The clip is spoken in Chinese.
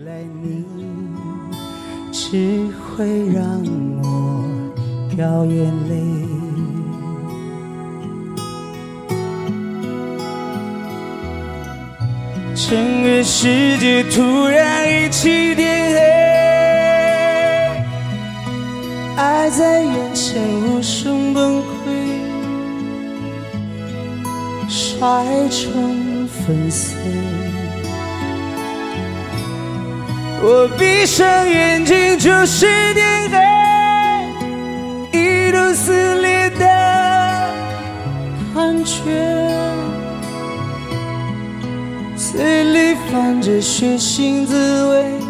来你只会让我掉眼泪。整个世界突然一起点黑，爱在眼前无声崩溃，摔成粉碎。我闭上眼睛就是点黑，一度撕裂的感觉，嘴里泛着血腥滋味。